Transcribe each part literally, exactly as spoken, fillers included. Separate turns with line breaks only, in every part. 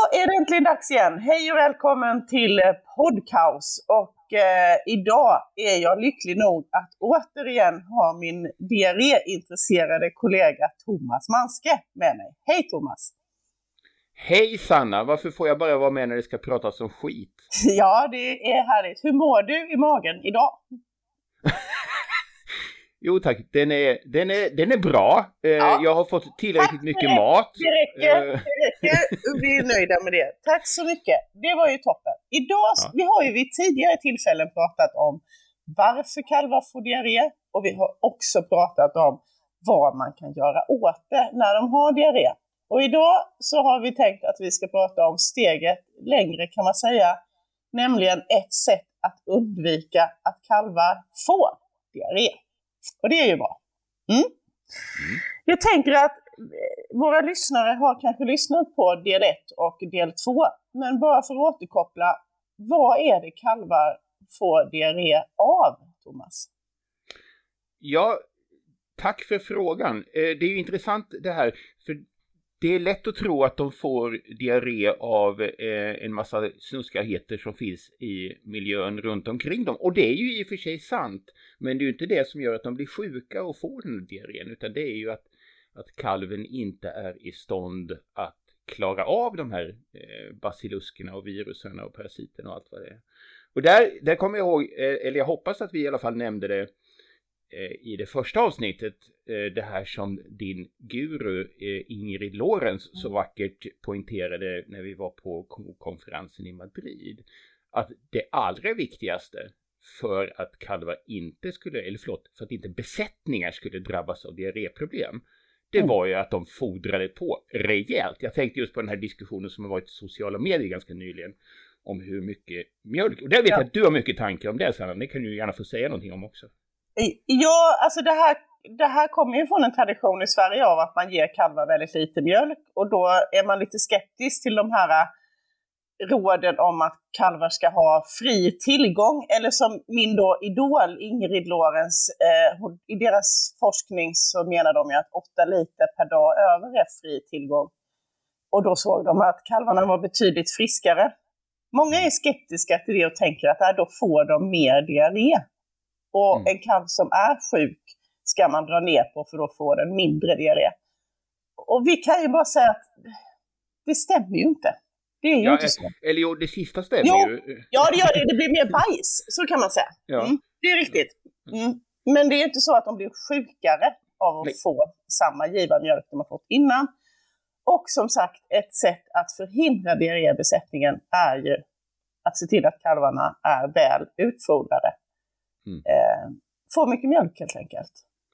är det äntligen dags igen. Hej och välkommen till Podcaus. Och eh, idag är jag lycklig nog att återigen ha min diarréintresserade kollega Thomas Manske med mig. Hej Thomas!
Hej Sanna, varför får jag bara vara med när det ska pratas om skit?
Ja, det är härligt. Hur mår du i magen idag?
Jo tack, den är, den är, den är bra. Ja. Jag har fått tillräckligt mycket mat.
Det räcker, det räcker. Vi är nöjda med det. Tack så mycket. Det var ju toppen. Idag, ja. Vi har ju vid tidigare tillfällen pratat om varför kalvar får diarré. Och vi har också pratat om vad man kan göra åt det när de har diarré. Och idag så har vi tänkt att vi ska prata om steget längre kan man säga. Nämligen ett sätt att undvika att kalvar får diarré. Och det är ju bra. Mm. Mm. Jag tänker att våra lyssnare har kanske lyssnat på del ett och del två. Men bara för att återkoppla, vad är det kalvar får diarré av, Thomas?
Ja, tack för frågan. Det är ju intressant det här. För det är lätt att tro att de får diarré av en massa snuskigheter som finns i miljön runt omkring dem. Och det är ju i och för sig sant. Men det är ju inte det som gör att de blir sjuka och får den diarrén. Utan det är ju att, att kalven inte är i stånd att klara av de här eh, basiluskerna och viruserna och parasiterna och allt vad det är. Och där, där kommer jag ihåg, eh, eller jag hoppas att vi i alla fall nämnde det eh, i det första avsnittet. Eh, det här som din guru eh, Ingrid Lorenz så vackert poängterade när vi var på konferensen i Madrid. Att det allra viktigaste för att kalvar inte skulle, eller förlåt, för att inte besättningar skulle drabbas av diarréproblem. Det var ju att de fodrade på rejält. Jag tänkte just på den här diskussionen som har varit i sociala medier ganska nyligen om hur mycket mjölk. Och där vet ja. jag att du har mycket tankar om det, Sanna. Det kan du gärna få säga någonting om också.
Ja, alltså det här, det här kommer ju från en tradition i Sverige av att man ger kalvar väldigt lite mjölk. Och då är man lite skeptisk till de här råden om att kalvar ska ha fri tillgång, eller som min då idol Ingrid Lorenz, eh, i deras forskning så menar de ju att åtta liter per dag över är fri tillgång. Och då såg de att kalvarna var betydligt friskare. Många är skeptiska till det och tänker att äh, då får de mer diarré. Och mm. en kalv som är sjuk ska man dra ner på för då får den mindre diarré. Och vi kan ju bara säga att det stämmer ju inte. Det är ju
ja,
inte så.
Eller jo, det sista stämmer
jo,
ju.
Ja, det gör det. Det blir mer bajs, så kan man säga.
Ja.
Mm, det är riktigt. Mm. Men det är inte så att de blir sjukare av att Nej. få samma giva mjölk de har fått innan. Och som sagt, ett sätt att förhindra diarrébesättningen är ju att se till att kalvarna är väl utfodrade. Mm. Eh, får mycket mjölk helt enkelt.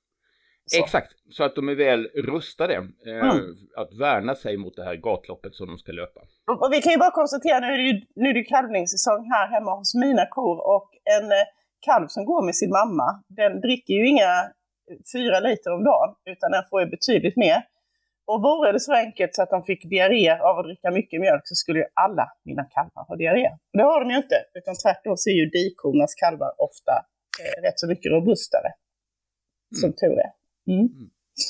Så. Exakt, så att de är väl rustade eh, mm. att värna sig mot det här gatloppet som de ska löpa.
Och vi kan ju bara konstatera, nu är det ju nu är det kalvningssäsong här hemma hos mina kor, och en eh, kalv som går med sin mamma, den dricker ju inga fyra liter om dagen, utan den får ju betydligt mer. Och vore det så enkelt så att de fick diarré av att dricka mycket mjölk, så skulle ju alla mina kalvar ha diarré. Det har de ju inte, utan tvärtom så är ju dikornas kalvar ofta eh, rätt så mycket robustare. Som mm. tur är. Mm. Mm.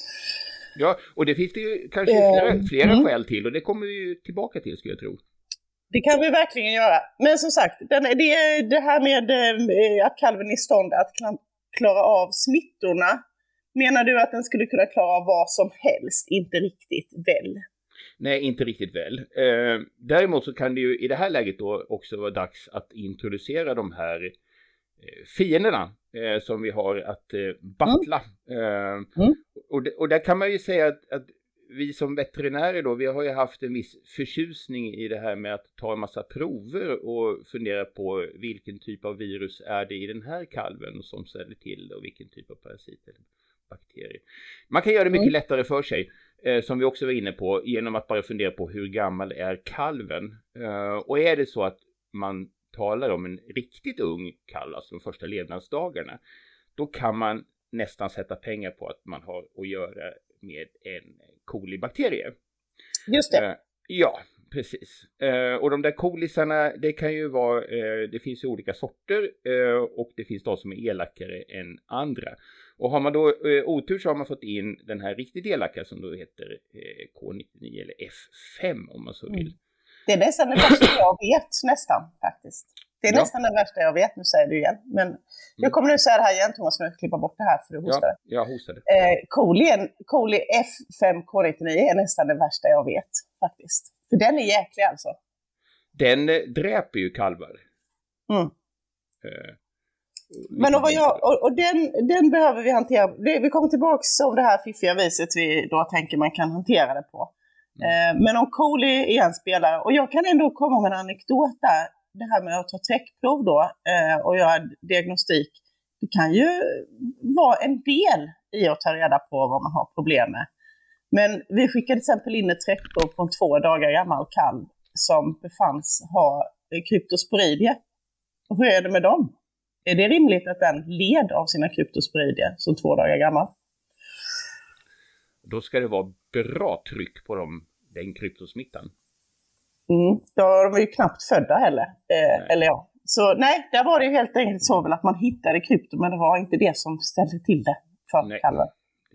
Ja, och det finns det ju kanske flera, flera mm. skäl till, och det kommer vi ju tillbaka till, skulle jag tro.
Det kan vi verkligen göra. Men som sagt, den, det, det här med eh, att kalven är i stånd att klara av smittorna, menar du att den skulle kunna klara av vad som helst, inte riktigt väl?
Nej, inte riktigt väl. Eh, däremot så kan det ju i det här läget då också vara dags att introducera de här eh, fienderna eh, som vi har att eh, battla. Mm. Eh, mm. Och, och där kan man ju säga att, att vi som veterinärer då, vi har ju haft en viss förtjusning i det här med att ta en massa prover och fundera på vilken typ av virus är det i den här kalven som ställer till det, och vilken typ av parasit eller bakterier. Man kan göra det mycket mm. lättare för sig, eh, som vi också var inne på, genom att bara fundera på hur gammal är kalven. Eh, och är det så att man talar om en riktigt ung kalv, alltså de första levnadsdagarna, då kan man nästan sätta pengar på att man har att göra med en kolibakterie.
Just det.
Uh, ja, precis. Uh, och de där kolisarna, det kan ju vara, uh, det finns ju olika sorter uh, och det finns de som är elakare än andra. Och har man då uh, otur så har man fått in den här riktigt elaka som då heter uh, K nittionio eller F fem om man så vill. Mm.
Det är nästan det värsta jag vet, nästan faktiskt. Det är ja. nästan det värsta jag vet, nu säger du igen. Men mm. jag kommer nu säga det här igen, Thomas, för att klippa bort det här för du hostade.
Ja, jag hostade.
Eh, Koli F fem K nittionio är nästan det värsta jag vet, faktiskt. För den är jäklig alltså.
Den eh, dräper ju kalvar.
Mm. Eh, Men och, vad jag, och, och den, den behöver vi hantera. Vi kommer tillbaka om det här fiffiga viset vi då tänker man kan hantera det på. Mm. Eh, men om Koli är en spelare, och jag kan ändå komma med en anekdot där, det här med att ta täckprov då eh, och göra diagnostik, det kan ju vara en del i att ta reda på vad man har problem med. Men vi skickade till exempel in ett täckprov på en två dagar gammal kalv som befanns ha kryptosporidier. Och hur är det med dem? Är det rimligt att den led av sina kryptosporidier som två dagar gammal?
Då ska det vara bra tryck på dem, den kryptosmittan.
Mm, då är de ju knappt födda heller. Eh, eller ja. Så nej, där var det ju helt enkelt så väl att man hittade krypto, men det var inte det som ställde till det för kalven.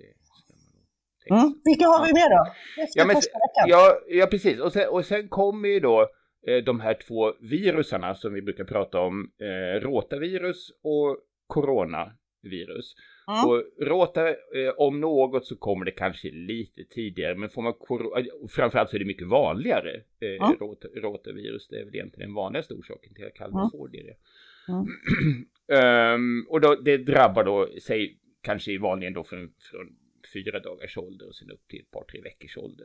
Mm. Vilka har vi med då?
Ja, men, ja, ja, precis. Och sen, och sen kommer ju då eh, de här två virusarna som vi brukar prata om. Eh, rotavirus och coronavirus. Mm. Och rota, eh, om något så kommer det kanske lite tidigare. Men får man kor- framförallt så är det mycket vanligare. Eh, mm. rota, rotavirus, det är väl egentligen den vanligaste orsaken till att kalvar mm. får det. Mm. um, och då, det drabbar då sig kanske vanligen då från, från fyra dagars ålder och sen upp till ett par, tre veckors ålder.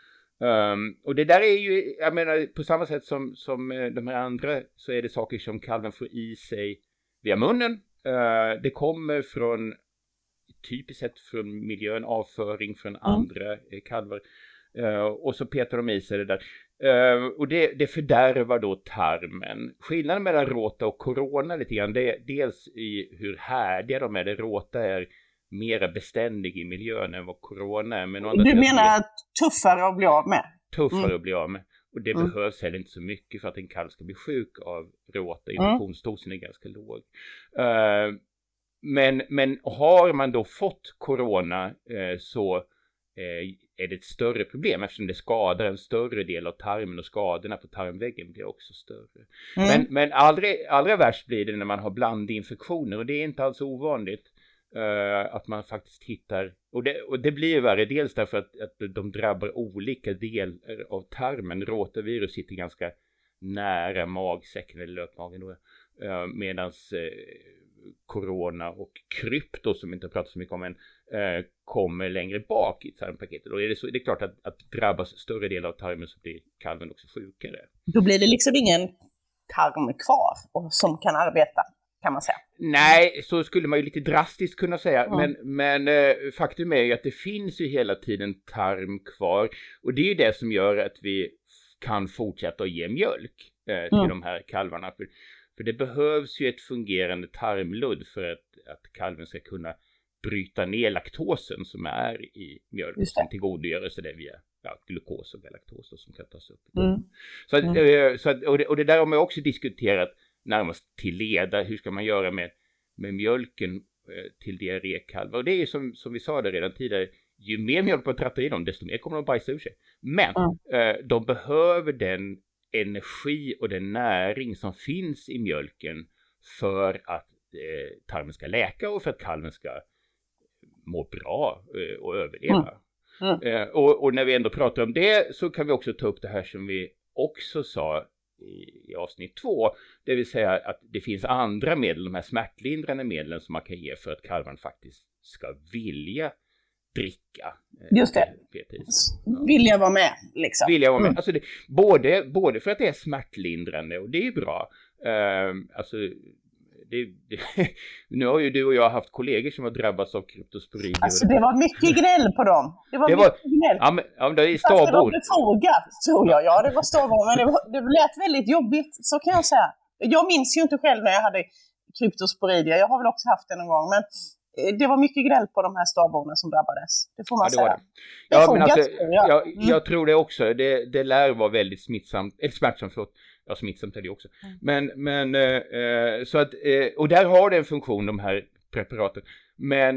Um, och det där är ju, jag menar, på samma sätt som, som de här andra så är det saker som kalven får i sig via munnen. Uh, det kommer från, typiskt sett från miljön, avföring från mm. andra eh, kalvar. Uh, och så petar de i sig det där. Uh, och det, det fördärvar då tarmen. Skillnaden mellan rota och corona lite grann, det är dels i hur härdiga de är. Det rota är mera beständig i miljön än vad corona är. Men
du menar att tuffare att bli av med?
Tuffare
mm.
att bli av med. Och det mm. behövs heller inte så mycket för att en kalv ska bli sjuk av rota. Infektionsdosen är ganska låg. Uh, men, men har man då fått corona uh, så uh, är det ett större problem eftersom det skadar en större del av tarmen och skadorna på tarmväggen blir också större. Mm. Men, men allra, allra värst blir det när man har blandinfektioner och det är inte alls ovanligt. Uh, att man faktiskt hittar, och det, och det blir värre dels därför att, att de drabbar olika delar av tarmen. Rotavirus sitter ganska nära magsäcken eller löpmagen då, uh, medans uh, corona och krypto som inte pratar så mycket om än uh, kommer längre bak i tarmpaketet. Och är det, så, det är klart att, att drabbas större del av tarmen så blir kalven också sjukare.
Då blir det liksom ingen tarm kvar och, som kan arbeta, kan man säga.
Nej, så skulle man ju lite drastiskt kunna säga. Mm. Men, men eh, faktum är ju att det finns ju hela tiden tarm kvar. Och det är ju det som gör att vi kan fortsätta att ge mjölk eh, till mm. de här kalvarna. För, för det behövs ju ett fungerande tarmludd för att, att kalven ska kunna bryta ner laktosen som är i mjölk. Och sen tillgodogöra sig det via ja, glukos och galaktos som kan tas upp. Mm. Så, att, mm. så att, och, det, och det där har man också diskuterat närmast till leda. Hur ska man göra med, med mjölken eh, till diarrékalvar? Och det är ju som, som vi sa där redan tidigare. Ju mer mjölk man trattar i dem, desto mer kommer de bajsa ur sig. Men mm. eh, de behöver den energi och den näring som finns i mjölken för att eh, tarmen ska läka och för att kalven ska må bra eh, och överleva. Mm. Mm. Eh, och, och när vi ändå pratar om det så kan vi också ta upp det här som vi också sa i avsnitt två, det vill säga att det finns andra medel, de här smärtlindrande medlen som man kan ge för att kalven faktiskt ska vilja dricka.
Just det. Ja. Vilja vara med liksom.
Vilja vara med. Mm. Alltså det, både, både för att det är smärtlindrande och det är bra. Uh, alltså det, det, nu har ju du och jag haft kollegor som har drabbats av kryptosporidier.
Alltså det var mycket gnäll på dem. Det var, det var mycket gnäll.
Ja, men, ja, men det är stavord.
Det var befogat, tror jag. Ja, det var stavord. Men det, var, det lät väldigt jobbigt, så kan jag säga. Jag minns ju inte själv när jag hade kryptosporidier. Jag har väl också haft det någon gång. Men det var mycket gnäll på de här stavborden som drabbades. Det får man
ja, det
säga.
Det. Ja, befogat, men alltså, jag. Jag, mm. jag tror det också. Det, det lär vara väldigt smittsamt. Eller smärtsamt, förlåt. Ja, smittsamt är det också. Mm. Men, men eh, så att, eh, och där har det en funktion, de här preparaten. Men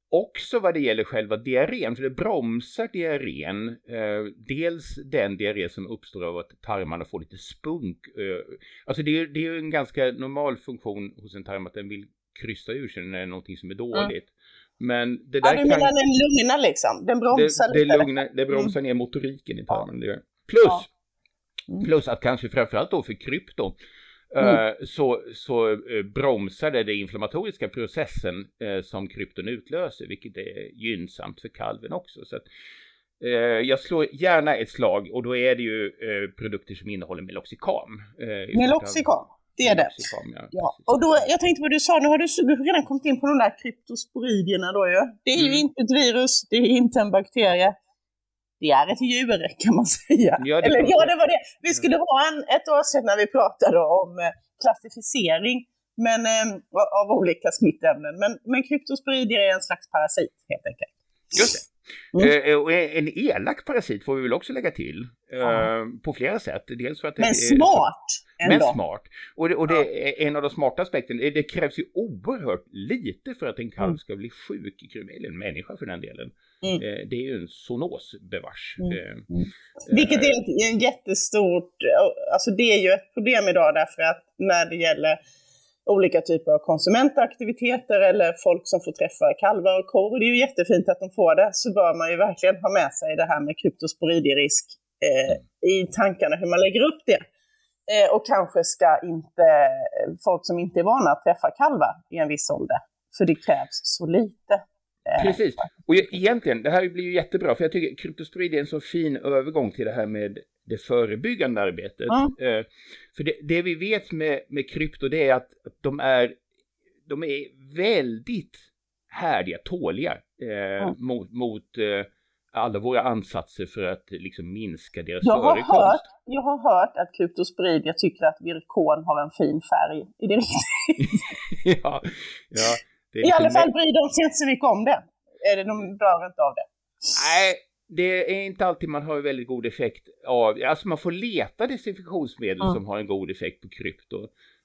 också vad det gäller själva diarrén, för det bromsar diarrén. Eh, dels den diarré som uppstår av att tarmarna får lite spunk. Eh, alltså det är, det är en ganska normal funktion hos en tarm att den vill krysta ur sig när det är någonting som är dåligt. Mm. Men det där
ja, du menar
kan,
den lugnar liksom? Den bromsar
det,
lite?
Det, lugnar, det bromsar mm. ner motoriken i tarmen. Ja. Plus, ja. mm. plus att kanske framförallt då för krypto Mm. Så, så bromsar det den inflammatoriska processen eh, som krypton utlöser, vilket är gynnsamt för kalven också. Så att, eh, jag slår gärna ett slag, och då är det ju eh, produkter som innehåller Meloxicam.
Eh, Meloxicam, det är det. Ja. Ja. Och då, jag tänkte vad du sa, nu har du redan kommit in på de där kryptosporidierna då ju. Det är mm. ju inte ett virus, det är inte en bakterie. Det är ett djur, kan man säga. Ja, det, Eller, ja, det var det. Vi skulle ha en, ett år sedan när vi pratade om eh, klassificering men, eh, av olika smittämnen. Men, men kryptosporidier är en slags parasit, helt enkelt.
Just det. Mm. Eh, och en elak parasit får vi väl också lägga till eh, mm. på flera sätt. Dels för att
men
det
smart!
Är, men smart. Och det, och det är en av de smarta aspekterna. Det krävs ju oerhört lite för att en kalv mm. ska bli sjuk i krymel, eller en människa för den delen. Mm. Eh, det är ju en zoonosbevars. Mm. Eh,
mm. Vilket är en, en jättestort, alltså det är ju ett problem idag, därför att när det gäller olika typer av konsumentaktiviteter eller folk som får träffa kalvar och kor, och det är ju jättefint att de får det, så bör man ju verkligen ha med sig det här med kryptosporidirisk eh, i tankarna hur man lägger upp det. Eh, och kanske ska inte folk som inte är vana att träffa kalvar i en viss ålder, för det krävs så lite. Eh,
Precis, och egentligen, det här blir ju jättebra, för jag tycker kryptosporid är en så fin övergång till det här med det förebyggande arbetet. Mm. Eh, för det, det vi vet med, med krypto, det är att de är, de är väldigt härdiga, tåliga eh, mm. mot, mot eh, alla våra ansatser för att liksom minska deras jag förekomst.
Har hört, jag har hört att kryptosporid, jag tycker att virkon har en fin färg. Är det riktigt?
ja, ja. Det är
I alla fall bryr de sig inte så mycket om det. Är det de drar inte av det?
Nej, det är inte alltid man har väldigt god effekt av. Alltså man får leta desinfektionsmedel mm. som har en god effekt på krypto.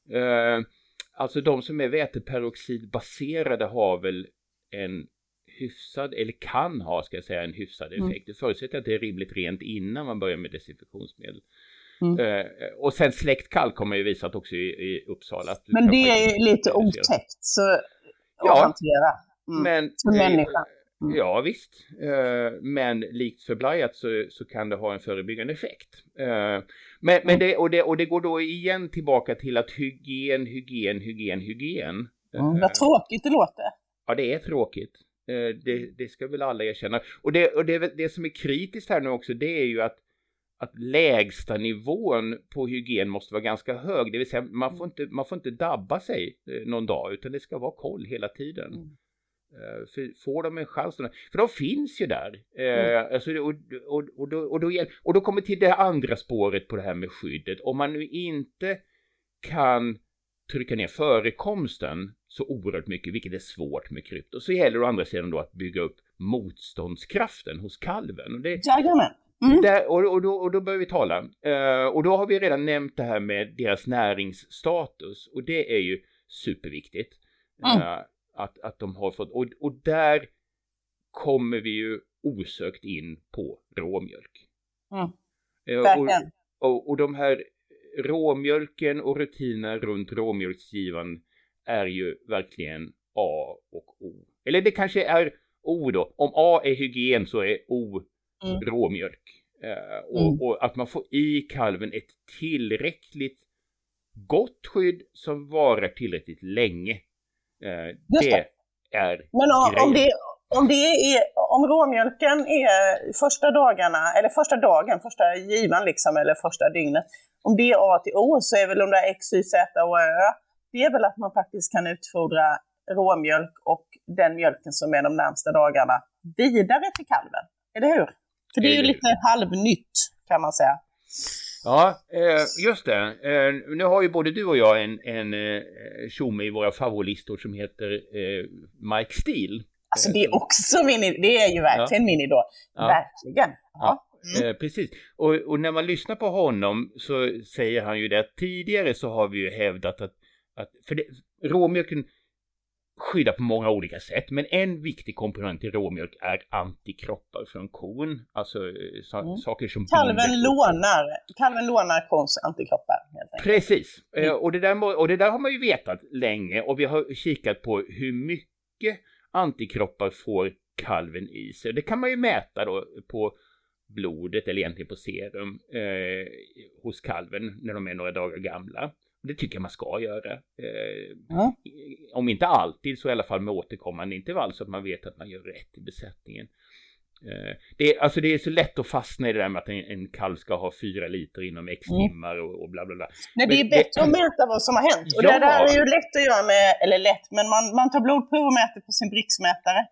Uh, alltså de som är väteperoxidbaserade har väl en hyfsad, eller kan ha, ska jag säga, en hyfsad effekt. Mm. Det förutsätter att det är rimligt rent innan man börjar med desinfektionsmedel. Mm. Uh, och sen släktkalk kommer ju visat också i, i Uppsala. Att
men det är lite otäckt så att ja, hantera. Mm.
Men,
som människa.
Mm. Ja visst, uh, men likt förblajat så, så kan det ha en förebyggande effekt. Uh, men, mm. men det, och, det, och det går då igen tillbaka till att hygien, hygien, hygien, hygien.
Mm, vad tråkigt det låter.
Ja, det är tråkigt. Uh, det, det ska väl alla erkänna. Och, det, och det, det som är kritiskt här nu också, det är ju att, att lägsta nivån på hygien måste vara ganska hög. Det vill säga man får inte, man får inte dabba sig någon dag, utan det ska vara koll hela tiden. Mm. Uh, för får de en chans då? För de finns ju där. Uh, mm. alltså, och, och, och, då, och, då, och då kommer till det andra spåret på det här med skyddet. Om man nu inte kan trycka ner förekomsten så oerhört mycket, vilket är svårt med krypto, så gäller det å andra sidan då att bygga upp motståndskraften hos kalven. Och, det,
mm.
där, och, och, då, och då börjar vi tala. Uh, och då har vi redan nämnt det här med deras näringsstatus. Och det är ju superviktigt. Mm. Uh, Att, att de har fått, och, och där kommer vi ju osökt in på råmjölk.
Mm.
Och, och, och de här råmjölken och rutinerna runt råmjölksgivaren är ju verkligen A och O. Eller det kanske är O då. Om A är hygien så är O mm. råmjölk. Uh, och, mm. och att man får i kalven ett tillräckligt gott skydd som varar tillräckligt länge. Uh, det, det är
men om, om, det, om, det är, om råmjölken är första dagarna, eller första dagen, första givan liksom, eller första dygnet, om det är A till O så är väl de där X, Y, Z och Ö, det är väl att man faktiskt kan utfodra råmjölk och den mjölken som är de närmsta dagarna vidare till kalven, eller hur? För det är ju lite halvnytt kan man säga.
Ja, just det. Nu har ju både du och jag en, en tjomme i våra favoritlistor som heter Mike Steele.
Alltså det är också min, det är ju verkligen ja. min idol. Ja. Verkligen. Ja.
Ja, mm. Precis. Och, och när man lyssnar på honom så säger han ju det att tidigare så har vi ju hävdat att, att för det, råmjölken skydda på många olika sätt, men en viktig komponent i råmjölk är antikroppar från kon, alltså sa- mm. saker som
kalven lånar kalven lånar kons antikroppar helt enkelt.
Precis, mm. och, det där, och det där har man ju vetat länge, och vi har kikat på hur mycket antikroppar får kalven i sig. Det kan man ju mäta då på blodet, eller egentligen på serum eh, hos kalven när de är några dagar gamla. Det tycker jag man ska göra. Eh, mm. Om inte alltid så i alla fall med återkommande intervall, så att man vet att man gör rätt i besättningen. Eh, det, är, alltså det är så lätt att fastna i det där med att en, en kalv ska ha fyra liter inom x mm. timmar och, och bla bla bla.
Nej, det är bättre det, att mäta vad som har hänt. Och ja. Det där är ju lätt att göra med, eller lätt, men man, man tar blodprov och mäter på sin Brix-mätare.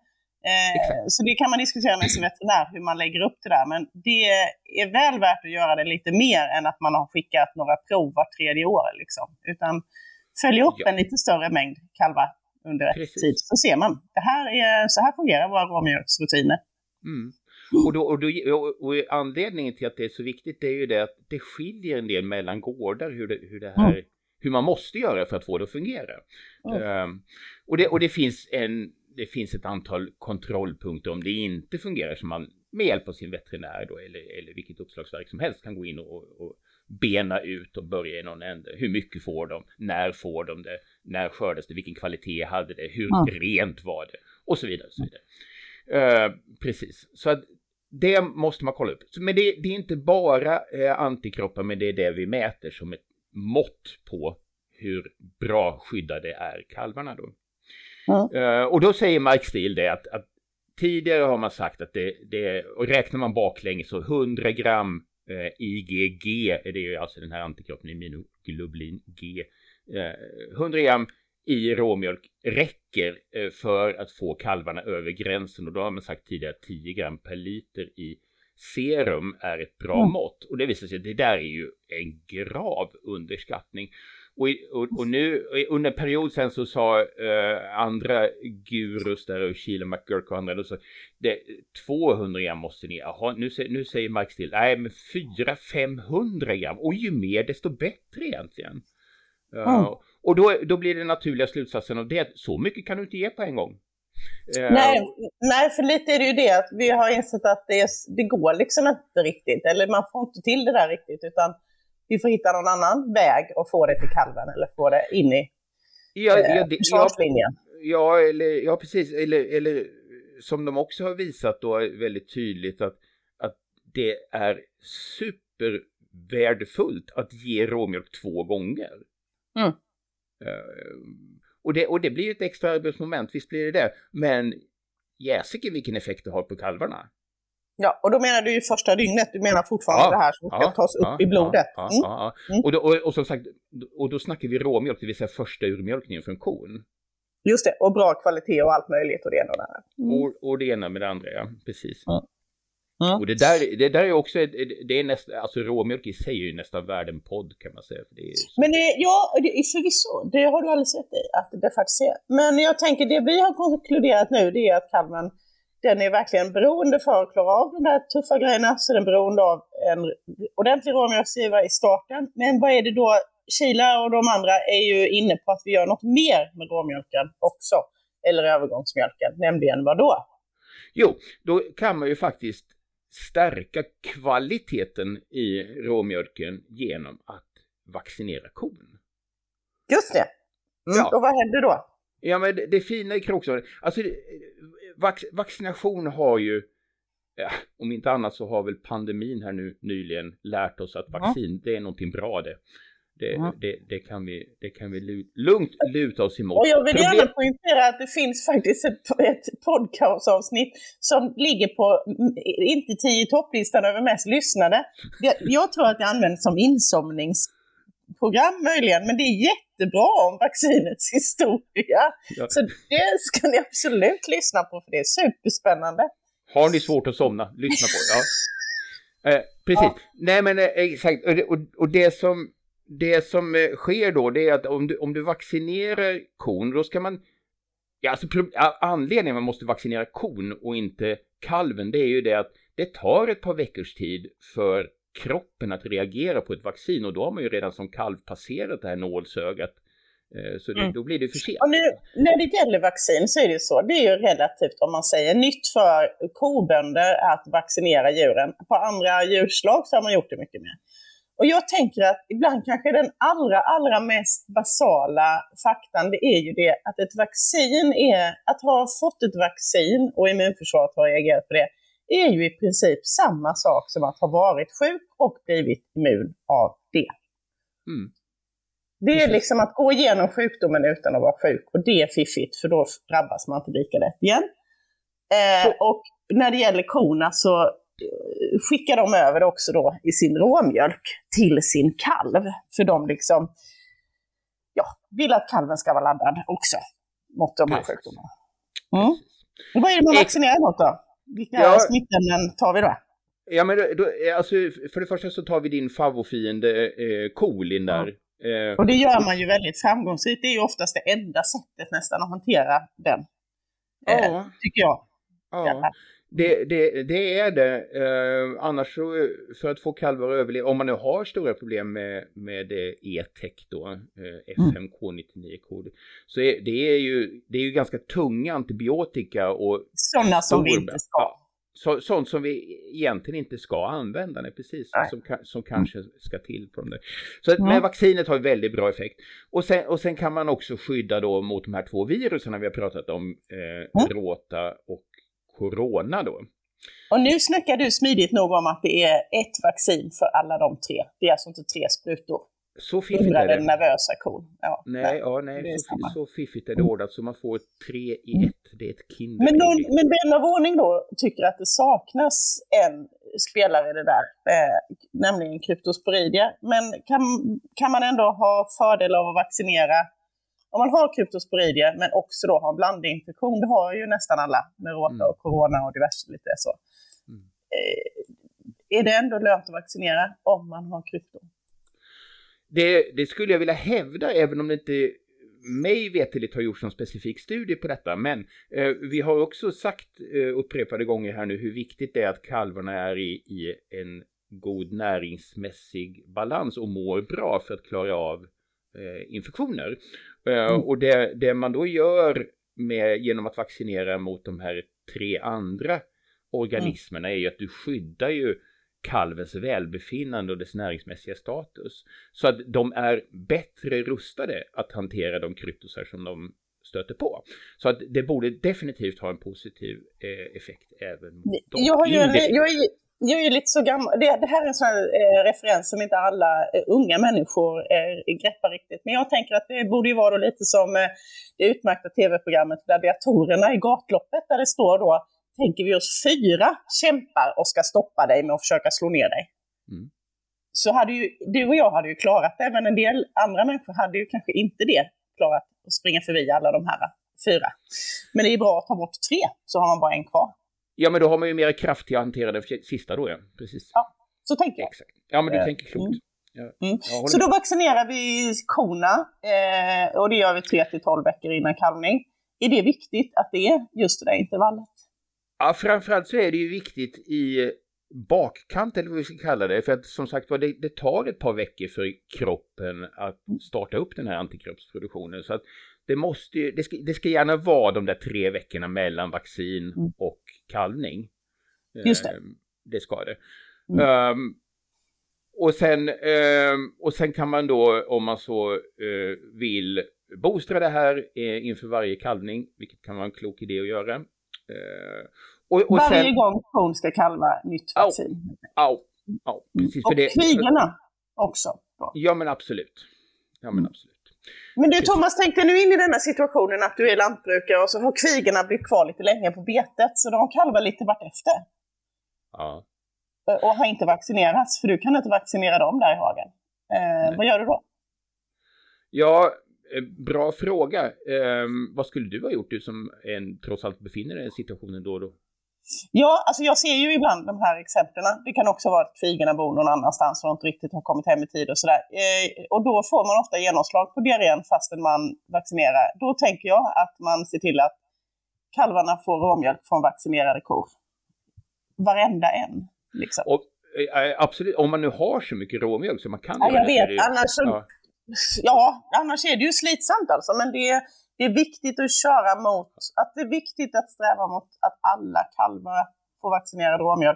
Eh, så det kan man diskutera med sin veterinär hur man lägger upp det där, men det är väl värt att göra det lite mer än att man har skickat några prov var tredje år liksom. Utan följa upp ja. en lite större mängd kalvar under ett Precis. tid, så ser man det här är, så här fungerar våra råmjölksrutiner.
Mm. Och, då, och, då, och, och anledningen till att det är så viktigt, det är ju det att det skiljer en del mellan gårdar hur det, hur det här mm. hur man måste göra för att få det att fungera. Mm. Um, och, det, och det finns en Det finns ett antal kontrollpunkter om det inte fungerar, som man med hjälp av sin veterinär då, eller, eller vilket uppslagsverk som helst kan gå in och, och bena ut och börja i någon ände. Hur mycket får de? När får de det? När skördas det? Vilken kvalitet hade det? Hur mm. rent var det? Och så vidare. Och så vidare. Uh, precis. Så att det måste man kolla upp. Men det, det är inte bara uh, antikroppar, men det är det vi mäter som ett mått på hur bra skyddade är kalvarna då. Mm. Uh, och då säger Mike Steele det att, att tidigare har man sagt att det, det, och räknar man baklänges så hundra gram uh, I G G, är det ju alltså den här antikroppen, immunoglobulin G, uh, hundra gram i råmjölk räcker uh, för att få kalvarna över gränsen, och då har man sagt tidigare att tio gram per liter i serum är ett bra mm. mått, och det visar sig att det där är ju en grav underskattning. Och, och, och nu under en period sen så sa uh, andra gurus där, och Sheila McGurk och andra, då så, det, tvåhundra gram måste ni, aha, nu, nu säger Mike Steele, nej men fyra till femhundra gram, och ju mer desto bättre egentligen. Uh, mm. Och då, då blir det naturliga slutsatsen av det, så mycket kan du inte ge på en gång. Uh,
nej, nej, för lite är det ju det att vi har insett att det, det går liksom inte riktigt, eller man får inte till det där riktigt, utan vi får hitta någon annan väg och få det till kalven, eller få det in i
ja,
eh,
ja, det,
försvarslinjen.
Ja, ja, eller, ja, precis. Eller, eller som de också har visat då väldigt tydligt, att, att det är supervärdefullt att ge råmjölk två gånger. Mm. Uh, och, det, och det blir ett extra arbetsmoment, visst blir det det. Men jäsiken vilken effekt det har på kalvarna.
Ja, och då menar du ju första dygnet, du menar fortfarande ja, det här som ska ja, tas upp ja, i blodet.
Ja, mm. ja, ja. Mm. Och, då, och, och som sagt, och då snackar vi råmjölk, det vill säga första urmjölkningen från kon.
Just det, och bra kvalitet och allt möjligt och det ena och det andra.
Mm. Och, och det ena med det andra, ja, precis.
Mm. Mm.
Och det där, det där är också, det är nästan, alltså råmjölk i sig är ju nästan värd en podd kan man säga. För det är
men det, ja, det är förvisso, det har du alldeles rätt i, att det faktiskt är. Men jag tänker, det vi har konkluderat nu, det är att kalven, den är verkligen beroende för att klara av de där tuffa grejerna, så den är beroende av en ordentlig råmjölksgivare i starten. Men vad är det då? Sheila och de andra är ju inne på att vi gör något mer med råmjölken också, eller övergångsmjölken, nämligen vad då?
Jo, då kan man ju faktiskt stärka kvaliteten i råmjölken genom att vaccinera kon.
Just det. Mm. Ja. Och vad händer då?
Ja, men det, det fina i kråksåren, alltså vac, vaccination har ju, ja, om inte annat så har väl pandemin här nu nyligen lärt oss att vaccin, mm. det är någonting bra det. Det, mm. det, det kan vi, det kan vi lugnt luta oss emot.
Och jag vill Problem... gärna poängtera att det finns faktiskt ett, ett podcastavsnitt som ligger på, inte tio topplistan över mest lyssnade. Jag, jag tror att det används som insomningsprogram möjligen, men det är jättebra om vaccinets historia. Ja. Så det ska ni absolut lyssna på, för det är superspännande.
Har ni svårt att somna, lyssna på det. Ja. Eh, precis. Ja. Nej men eh, exakt. Och, och, och det som Det som sker då, det är att om du, om du vaccinerar kon, då ska man, ja, alltså anledningen man måste vaccinera kon och inte kalven, det är ju det att det tar ett par veckors tid för kroppen att reagera på ett vaccin, och då har man ju redan som kalv passerat det här nålsögat Så det, mm. då blir det för sent.
Och nu, när det gäller vaccin så är det så, det är ju relativt, om man säger, nytt för kobönder att vaccinera djuren. På andra djurslag så har man gjort det mycket mer. Och jag tänker att ibland kanske den allra, allra mest basala faktan, det är ju det att ett vaccin är, att ha fått ett vaccin och immunförsvaret har reagerat på det, är ju i princip samma sak som att ha varit sjuk och blivit immun av det. Mm. Det är Precis. liksom att gå igenom sjukdomen utan att vara sjuk, och det är fiffigt för då drabbas man inte lika lätt igen. Eh, och när det gäller korna så skickar de över också då i sin råmjölk till sin kalv. För de liksom, ja, vill att kalven ska vara laddad också mot de här sjukdomarna. Mm. Och vad är det man vaccinerar mot då? Vilka ja. smittämnen tar vi då?
Ja, men då, då, alltså, för det första så tar vi din favoritfiende eh, kolin där.
Mm. Eh, och det gör man ju väldigt framgångsrikt. Det är ju oftast det enda sättet nästan att hantera den. Eh, ja. Tycker jag.
Ja. Det, det, det är det. Eh, annars så, för att få kalvar att överleva, om man nu har stora problem med, med E-tech då, eh, F fem K nittionio-kod, så är, det, är ju, det är ju ganska tunga antibiotika och
sådana som vi inte ska.
Ja, så, sånt som vi egentligen inte ska använda, nej, precis, som, som kanske ska till på dem där. Så mm. med vaccinet har väldigt bra effekt. Och sen, och sen kan man också skydda då mot de här två virusen vi har pratat om, eh, mm. rota och corona då.
Och nu snackar du smidigt nog om att det är ett vaccin för alla de tre. Det är alltså inte tre sprutor.
Så fiffigt är det.
Den nervösa kon. Ja,
nej, nej, ja, nej så, så fiffigt är det ordat så man får tre i ett. Det är ett kinder.
Men, någon, men vän av ordning då tycker att det saknas en spelare i det där. Eh, nämligen kryptosporidia. Men kan, kan man ändå ha fördel av att vaccinera om man har kryptosporidia men också då har en blandinfektion? Det har ju nästan alla med rota mm. och corona och diverse lite så. Mm. Eh, är det ändå lönt att vaccinera om man har krypto?
Det, det skulle jag vilja hävda, även om det inte mig veterligt har gjorts någon specifik studie på detta. Men eh, vi har också sagt eh, upprepade gånger här nu hur viktigt det är att kalvarna är i, i en god näringsmässig balans och mår bra för att klara av eh, infektioner. Eh, mm. Och det, det man då gör med, genom att vaccinera mot de här tre andra organismerna mm. är ju att du skyddar ju kalvens välbefinnande och dess näringsmässiga status. Så att de är bättre rustade att hantera de kryptosar som de stöter på. Så att det borde definitivt ha en positiv eh, effekt även mot dem.
Jag, har ju, jag, är, jag är ju lite så gammal. Det, det här är en sån här eh, referens som inte alla eh, unga människor eh, greppar riktigt. Men jag tänker att det borde ju vara lite som eh, det utmärkta tv-programmet Gladiatorerna i gatloppet, där det står då: tänker vi oss fyra kämpar och ska stoppa dig med att försöka slå ner dig. Mm. Så hade ju, du och jag hade ju klarat det, men en del andra människor hade ju kanske inte det klarat att springa förbi alla de här fyra. Men det är bra att ta bort tre, så har man bara en kvar.
Ja, men då har man ju mer kraft till att hantera det sista då, ja. Precis.
Ja, så tänker jag.
Exakt. Ja, men du uh, tänker klokt.
Mm.
Ja,
mm. Så då vaccinerar vi korna, eh, och det gör vi tre till tolv veckor innan kalvning. Är det viktigt att det är just det där intervallet?
Ja, framförallt så är det ju viktigt i bakkant, eller vad vi ska kalla det. För att som sagt det, det tar ett par veckor för kroppen att starta upp den här antikroppsproduktionen. Så att det måste ju, det ska, det ska gärna vara de där tre veckorna mellan vaccin mm. och kalvning.
Just det.
Um, det ska det. Mm. Um, och, sen, um, och sen kan man då, om man så uh, vill, boostra det här uh, inför varje kalvning. Vilket kan vara en klok idé att göra. Uh, och, och
Varje
sen,
gång kon ska kalva nytt vaccin.
Ja, ja, precis.
Och
för det,
krigarna också. Då.
Ja, men absolut. Ja, men absolut.
Men du Thomas, tänk dig nu in i denna situationen att du är lantbrukare och så har krigarna blivit kvar lite länge på betet, så de kalvar lite vart efter.
Ja.
Och har inte vaccinerats, för du kan inte vaccinera dem där i hagen. Eh, vad gör du då?
Ja, bra fråga. Eh, vad skulle du ha gjort, du som en, trots allt befinner dig i den situationen då och då?
Ja, alltså jag ser ju ibland de här exemplen. Det kan också vara att krigarna bor någon annanstans och inte riktigt har kommit hem i tid och sådär. Eh, och då får man ofta genomslag på diarrén fastän man vaccinerar. Då tänker jag att man ser till att kalvarna får råmjölk från vaccinerade kor. Varenda en, liksom.
Och, eh, absolut, om man nu har så mycket råmjölk så man kan...
Ja, jag vet. Det, annars så... Ja. ja, annars är det ju slitsamt alltså, men det är, det är viktigt att köra mot, att det är viktigt att sträva mot att alla kalvar får vaccinerad råmjölk.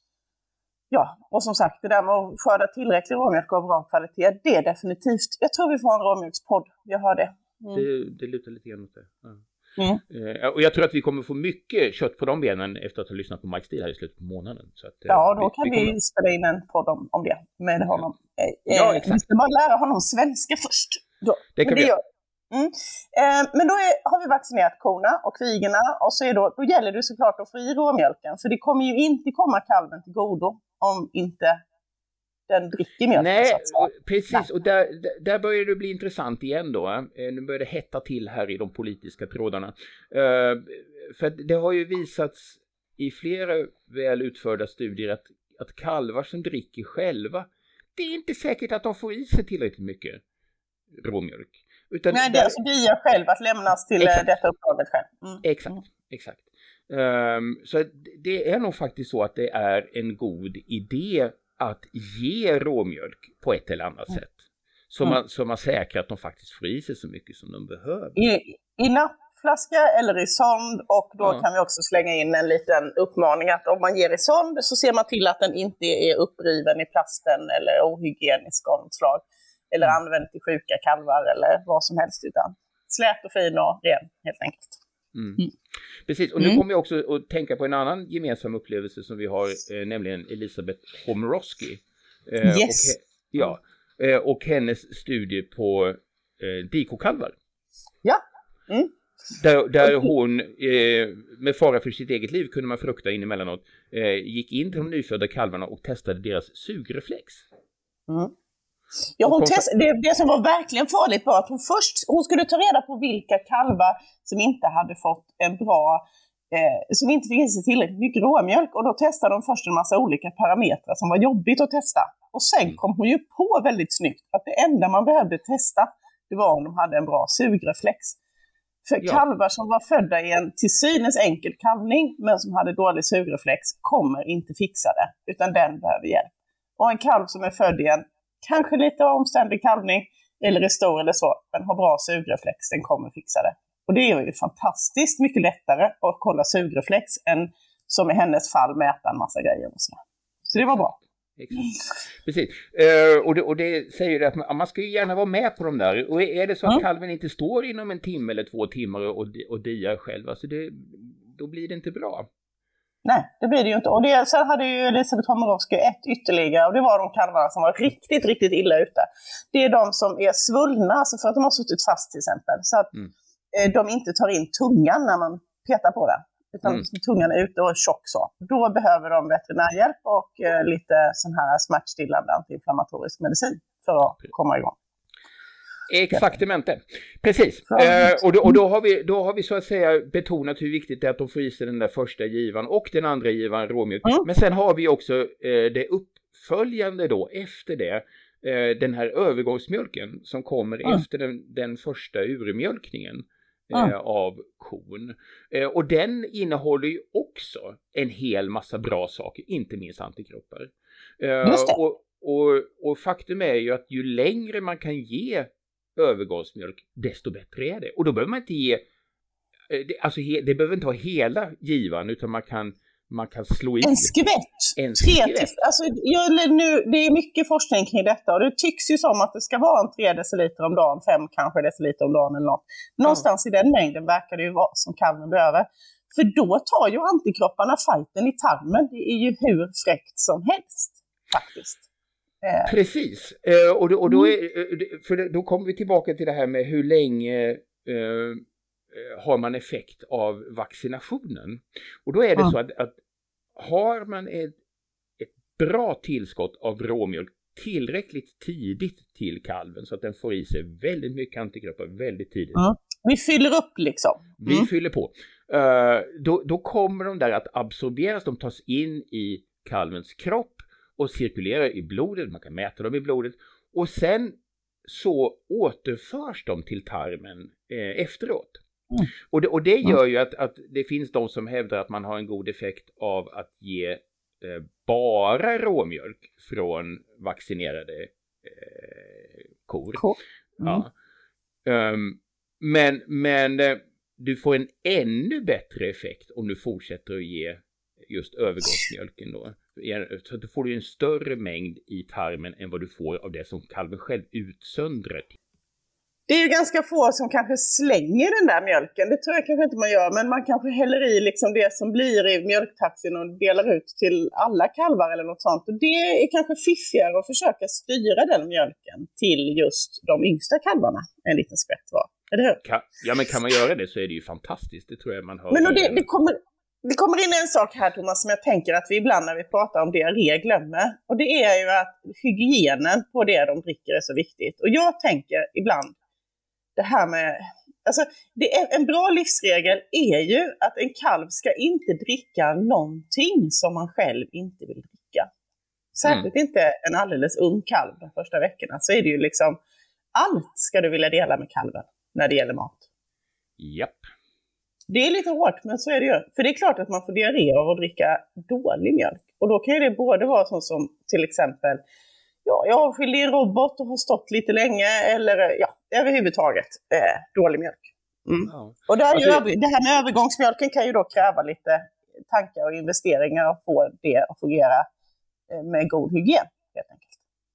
Ja, och som sagt, det där med att skörda tillräcklig råmjölk av bra kvalitet, det är definitivt. Jag tror vi får en råmjölkspodd, jag hör det.
Mm. Det, det lutar lite grann åt det. Ja. Mm. Eh, och jag tror att vi kommer få mycket kött på de benen efter att ha lyssnat på Mike Steele här i slutet på månaden. Så att, eh,
ja, då
vi,
kan vi,
vi
kommer... spela in en podd om, om det med honom.
Ja, eh, ja exakt.
Vi ska bara lära honom svenska först. Då.
Det kan
Men det
vi
gör. Mm. Eh, men då är, har vi vaccinerat korna och kvigorna och så är då, då gäller det såklart att få i råmjölken. För det kommer ju inte komma kalven till godo om inte den dricker mjölk.
Nej, precis. Nej. Och där, där börjar det bli intressant igen då. Eh? Nu börjar det hetta till här i de politiska trådarna. Eh, för det har ju visats i flera väl utförda studier att, att kalvar som dricker själva, det är inte säkert att de får i sig tillräckligt mycket råmjölk. Utan
Nej, det är alltså Bia själv att lämnas till exakt. Detta uppdraget själv. Mm.
Exakt, mm. exakt. Um, så det är nog faktiskt så att det är en god idé att ge råmjölk på ett eller annat mm. sätt. Så, mm. man, så man säkrar att de faktiskt får i sig så mycket som de behöver.
I, i nappflaska eller i sond, och då ja. kan vi också slänga in en liten uppmaning att om man ger i sond så ser man till att den inte är uppriven i plasten eller ohygienisk av något slag. Eller mm. använt till sjuka kalvar eller vad som helst, utan slät och fin och ren helt enkelt.
Mm. Mm. Precis, och nu mm. kommer jag också att tänka på en annan gemensam upplevelse som vi har, eh, nämligen Elisabeth Homorowski. Eh,
yes.
och, ja, eh, och hennes studie på eh, dikokalvar.
Ja. Mm.
Där, där hon eh, med fara för sitt eget liv, kunde man frukta in emellanåt, eh, gick in till de nyfödda kalvarna och testade deras sugreflex.
Mm. Ja, hon test, det, det som var verkligen farligt var att hon först hon skulle ta reda på vilka kalvar som inte hade fått en bra, eh, som inte fick i sig tillräckligt mycket råmjölk, och då testade de först en massa olika parametrar som var jobbigt att testa. Och sen kom hon ju på väldigt snyggt att det enda man behövde testa, det var om de hade en bra sugreflex. För ja. kalvar som var födda i en till synes enkel kalvning men som hade dålig sugreflex kommer inte fixa det, utan den behöver hjälp. Och en kalv som är född i en kanske lite omständig kalvning eller är stor eller så, men har bra sugreflex, den kommer fixa det. Och det är ju fantastiskt mycket lättare att kolla sugreflex än som i hennes fall mäta en massa grejer och så. Så det var bra.
Exakt. Precis. Uh, och, det, och det säger att man, man ska ju gärna vara med på de där. Och är det så att mm. kalven inte står inom en timme eller två timmar och, och diar själv, alltså det, då blir det inte bra.
Nej, det blir det ju inte. Och det, sen hade ju Elisabeth Homorowski ett ytterligare, och det var de kalvarna som var riktigt, riktigt illa ute. Det är de som är svullna, alltså för att de har suttit fast till exempel. Så att mm. eh, de inte tar in tungan när man petar på den. Utan mm. tungan är ute och är tjock så. Då behöver de veterinärhjälp och eh, lite sån här smärtstillande antiinflammatorisk medicin för att komma igång.
Exaktamente. Precis. Eh, och då, och då, har vi, då har vi så att säga betonat hur viktigt det är att de får i sig den där första givan och den andra givan råmjölk. Mm. Men sen har vi också eh, det uppföljande då efter det, eh, den här övergångsmjölken som kommer mm. efter den, den första urmjölkningen eh, mm. av kon. Eh, och den innehåller ju också en hel massa bra saker, inte minst antikroppar. Eh, och, och, och faktum är ju att ju längre man kan ge övergångsmjölk, desto bättre är det. Och då behöver man inte ge, alltså det behöver inte vara hela givan, utan man kan, man kan slå i
en skvätt. En skvätt. Alltså, jag, nu, det är mycket forskning kring detta, och det tycks ju som att det ska vara en tre deciliter om dagen, fem kanske deciliter om dagen eller något. Någonstans ja. i den mängden verkar det ju vara som kalven behöver. För då tar ju antikropparna fighten i tarmen. Det är ju hur fräckt som helst, faktiskt.
Precis, eh, och, då, och då, är, för då kommer vi tillbaka till det här med hur länge eh, har man effekt av vaccinationen. Och då är det ja. så att, att har man ett, ett bra tillskott av råmjölk tillräckligt tidigt till kalven så att den får i sig väldigt mycket antikroppar väldigt tidigt.
Ja. Vi fyller upp liksom.
Mm. Vi fyller på. Uh, då, då kommer de där att absorberas, de tas in i kalvens kropp och cirkulerar i blodet, man kan mäta dem i blodet, och sen så återförs de till tarmen eh, efteråt. Mm. Och, det, och det gör ju att, att det finns de som hävdar att man har en god effekt av att ge eh, bara råmjölk från vaccinerade eh, kor. Cool.
Mm.
Ja. Um, men men du får en ännu bättre effekt om du fortsätter att ge just övergångsmjölken då. Så då får du en större mängd i tarmen än vad du får av det som kalven själv utsöndrar.
Det är ju ganska få som kanske slänger den där mjölken. Det tror jag kanske inte man gör. Men man kanske häller i liksom det som blir i mjölktaxin och delar ut till alla kalvar eller något sånt. Och det är kanske fiffigare att försöka styra den mjölken till just de yngsta kalvarna. En liten skvätt var. Är det hur?
Kan, ja, men kan man göra det så är det ju fantastiskt. Det tror jag man har.
Men och det, det, kommer, det kommer in en sak här, Thomas, som jag tänker att vi ibland när vi pratar om diarré glömmer. Och det är ju att hygienen på det de dricker är så viktigt. Och jag tänker ibland det här med, alltså det är, en bra livsregel är ju att en kalv ska inte dricka någonting som man själv inte vill dricka. Särskilt mm. inte en alldeles ung kalv de första veckorna. Så är det ju liksom, allt ska du vilja dela med kalven när det gäller mat.
Japp.
Det är lite hårt, men så är det ju. För det är klart att man får diarré av att dricka dålig mjölk. Och då kan ju det både vara sånt som till exempel, ja, jag har skyllt i en robot och har stått lite länge, eller ja, överhuvudtaget eh, dålig mjölk. Mm. Ja. Och det, är ju, alltså, det här med övergångsmjölken kan ju då kräva lite tankar och investeringar och få det att fungera eh, med god hygien, helt enkelt.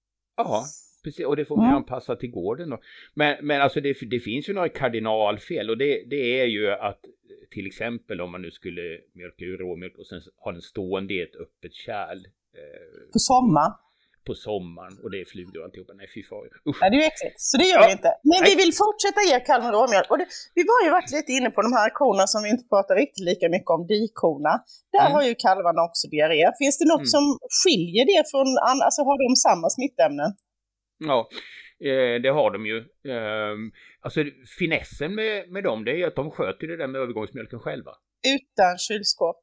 Ja, precis. Och det får man mm. anpassa till gården då. Men, men alltså det, det finns ju några kardinalfel, och det, det är ju att till exempel om man nu skulle mjölka ur råmjölk och sen ha den stående i ett öppet kärl. Eh,
på sommar.
På sommaren, och det är flugor och alltihopa. Nej, fy far.
Ja, det är ju äckligt. Så det gör ja. vi inte. Men Nej. vi vill fortsätta ge kalven råmjölk. Och det, vi var ju varit lite inne på de här korna som vi inte pratar riktigt lika mycket om, dikorna. Där mm. har ju kalvarna också diarré. Finns det något mm. som skiljer det från, alltså har de samma smittämnen?
Ja, eh, det har de ju. Eh, alltså finessen med, med dem, det är att de sköter det där med övergångsmjölken själva.
Utan kylskåp.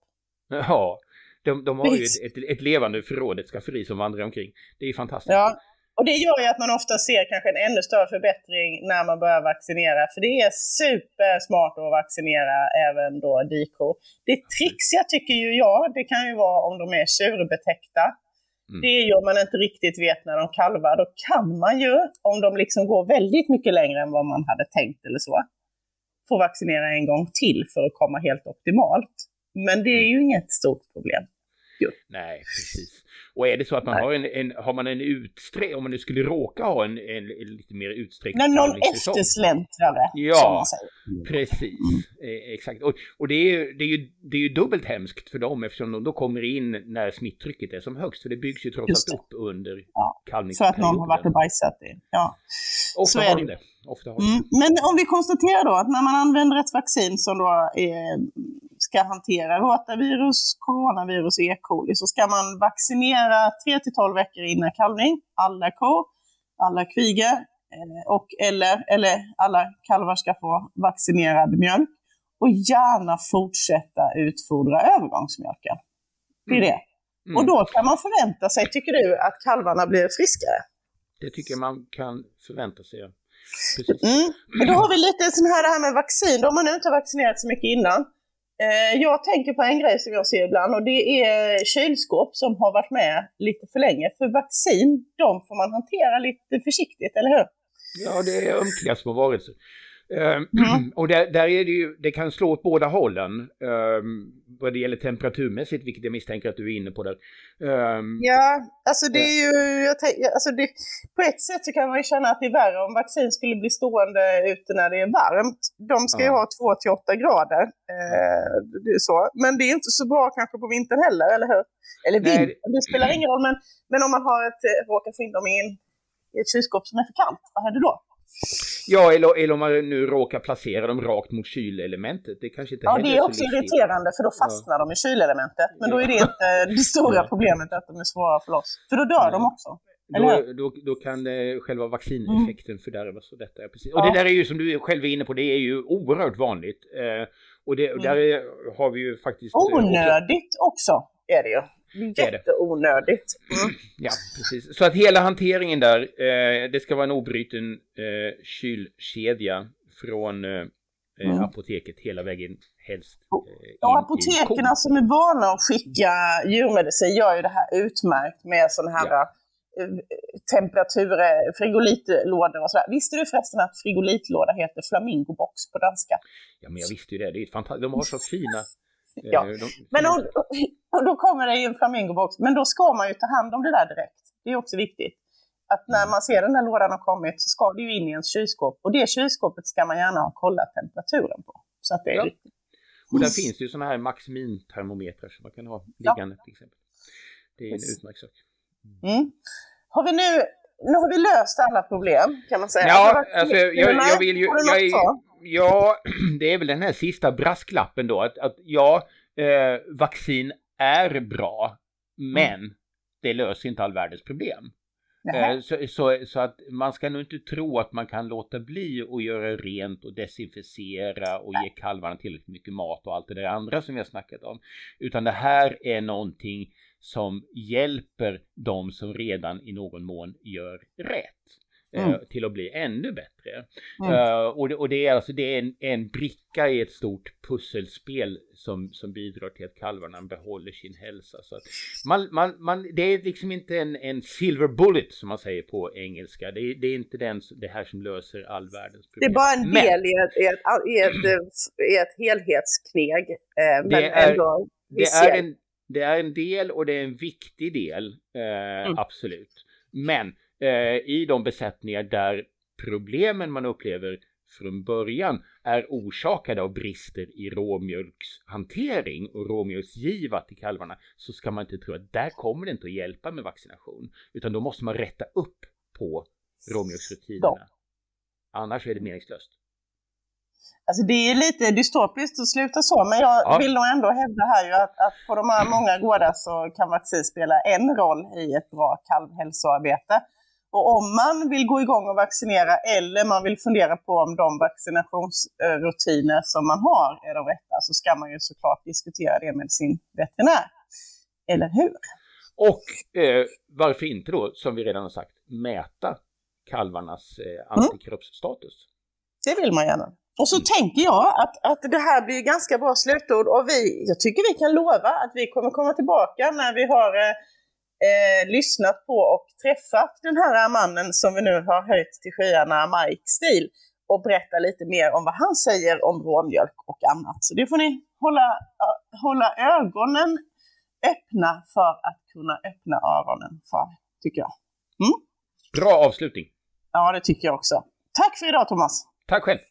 Ja. De, de har ju ett, ett, ett levande förråd, ett skafferi som vandrar omkring. Det är fantastiskt.
Ja, och det gör ju att man ofta ser kanske en ännu större förbättring när man börjar vaccinera. För det är supersmart att vaccinera även då dikor. Det trixiga tycker ju jag, det kan ju vara om de är tjurbetäckta. Mm. Det gör man inte riktigt vet när de kalvar. Då kan man ju, om de liksom går väldigt mycket längre än vad man hade tänkt eller så, få vaccinera en gång till för att komma helt optimalt. Men det är ju inget stort problem. Jo.
Nej, precis. Och är det så att man Nej. har en, en har man en utsträckt, om man nu skulle råka ha en, en, en lite mer utsträckt
När någon eftersläntrare,
ja,
som man säger.
Precis. Mm. Eh, exakt. Och, och det, är ju, det, är ju, det är ju dubbelt hemskt för dem, eftersom de då kommer in när smittrycket är som högst. För det byggs ju trots allt upp under
ja.
kalvningsperioden.
Så att någon har varit och bajsat i. Ja.
Ofta
så
har
är det.
det. Ofta har
mm. det. Men om vi konstaterar då att när man använder ett vaccin som då är, ska hantera rotavirus, coronavirus och E. coli, så ska man vaccinera tre till tolv veckor innan kalvning. Alla kor, alla kvigor och eller, eller alla kalvar ska få vaccinerad mjölk. Och gärna fortsätta utfodra övergångsmjölken. Det är det. Mm. Och då kan man förvänta sig, tycker du, att kalvarna blir friskare?
Det tycker man kan förvänta sig, ja.
Mm. Och då har vi lite sån här, det här med vaccin. Om man nu inte har vaccinerat så mycket innan. Eh, jag tänker på en grej som jag ser ibland, och det är kylskåp som har varit med lite för länge. För vaccin, de får man hantera lite försiktigt, eller hur?
Ja, det är ömkliga små varelser. Um, mm. Och där, där är det ju, det kan slå åt båda hållen um, vad det gäller temperaturmässigt, vilket jag misstänker att du är inne på där. Um,
ja, alltså det är ju, jag tänk, alltså det, på ett sätt så kan man ju känna att det är värre om vaccin skulle bli stående ute när det är varmt. De ska ju ja. ha två till åtta grader, eh, det är så. Men det är inte så bra kanske på vintern heller, eller hur? Eller vintern, det spelar ingen roll, men, men om man har ett, råkar få in dem i, en, i ett kylskåp som är för kallt, vad händer då?
Ja, eller, eller om man nu råkar placera dem rakt mot kylelementet. Det kanske inte
ja, det är också irriterande, för då fastnar ja. de i kylelementet. Men ja. då är det inte det stora problemet att de är svåra för loss. För då dör ja. de också.
Då, då, då kan det, själva vaccineffekten mm. fördärvas. Och, detta, ja, precis. och ja. det där är ju, som du själv är inne på, det är ju oerhört vanligt. Eh, och det, mm. där är, har vi ju faktiskt...
Onödigt också, också är det ju. Jätteonödigt. Mm.
Ja, precis. Så att hela hanteringen där, eh, det ska vara en obruten eh, kylkedja från eh, mm. apoteket hela vägen helst. Eh,
ja, apotekerna som är vana att skicka djurmedicin gör ju det här utmärkt med sån här ja. temperatur, frigolitlådor och sådär. Visste du förresten att frigolitlåda heter flamingobox på danska?
Ja, men jag visste ju det. Det är fantastiskt. De har så fina...
Ja, de, men och, och då kommer det i en flamingobox. Men då ska man ju ta hand om det där direkt. Det är också viktigt. Att när man ser den här lådan har kommit så ska det ju in i ens kylskåp. Och det kylskåpet ska man gärna ha kollat temperaturen på. Så att det är
ja.
riktigt.
Och där finns det ju sådana här Maximin-termometrar som man kan ha liggande ja. till exempel. Det är en yes. utmärkt sak.
Mm. Mm. Har vi nu, nu har vi löst alla problem kan man säga.
Ja, alltså, jag, jag, jag vill ju... Jag är, ja, det är väl den här sista brasklappen då. Att, att ja, eh, vaccin är bra, men mm. det löser inte all världens problem. Eh, så, så, så att man ska nog inte tro att man kan låta bli och göra rent och desinficera och ge kalvarna tillräckligt mycket mat och allt det där andra som vi har snackat om. Utan det här är någonting som hjälper de som redan i någon mån gör rätt. Mm. Uh, till att bli ännu bättre. Mm. Uh, och, det, och det är alltså det är en, en bricka i ett stort pusselspel som, som bidrar till att kalvarna behåller sin hälsa. Så att man, man, man, det är liksom inte en, en silver bullet som man säger på engelska. Det är, det är inte den, det här som löser all världens problem.
Det är bara en del i ett, i ett, i ett, i ett helhetskneg. Eh, men
det, är,
ändå,
det, är en, det är en del och det är en viktig del. Eh, mm. Absolut. Men i de besättningar där problemen man upplever från början är orsakade av brister i råmjölkshantering och råmjölksgiva till kalvarna, så ska man inte tro att där kommer det inte att hjälpa med vaccination, utan då måste man rätta upp på råmjölksrutinerna. Ja. Annars är det meningslöst.
Alltså det är lite dystopiskt att sluta så, men jag ja. vill nog ändå hävda här ju att, att på de här många gårdar så kan vaccin spela en roll i ett bra kalvhälsoarbete. Och om man vill gå igång och vaccinera eller man vill fundera på om de vaccinationsrutiner som man har är de rätta, så ska man ju såklart diskutera det med sin veterinär. Eller hur?
Och eh, varför inte då, som vi redan har sagt, mäta kalvarnas eh, antikroppsstatus? Mm.
Det vill man gärna. Och så mm. tänker jag att, att det här blir ganska bra slutord, och vi, jag tycker vi kan lova att vi kommer komma tillbaka när vi har eh, Eh, lyssnat på och träffat den här mannen som vi nu har höjt till skyarna, Mike Steele, och berätta lite mer om vad han säger om råmjölk och annat. Så det får ni hålla, uh, hålla ögonen öppna för att kunna öppna öronen för, tycker jag. Mm?
Bra avslutning.
Ja, det tycker jag också. Tack för idag, Thomas.
Tack själv.